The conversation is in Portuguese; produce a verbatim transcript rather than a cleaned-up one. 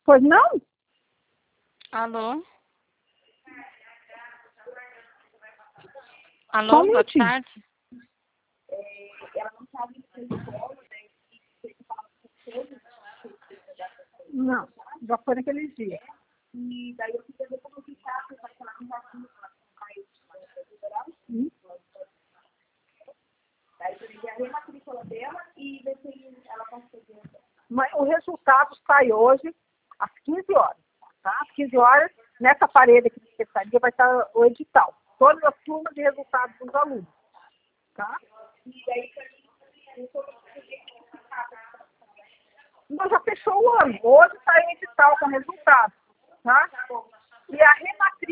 Pois não? Alô? Só Alô, um boa minutinho. tarde. Não, já foi naquele dia. E daí eu queria ver como que tá, porque ela não vai Hum? Daí eu liguei a rematrícula dela e ver se ela conseguiu. Mas o resultado sai hoje às quinze horas, tá? Às quinze horas, nessa parede aqui de secretaria vai estar o edital. Todas as turmas de resultados dos alunos, tá? E daí pra mim, nós já fechou o ano. Hoje sai o edital com resultado, tá? E a rematriz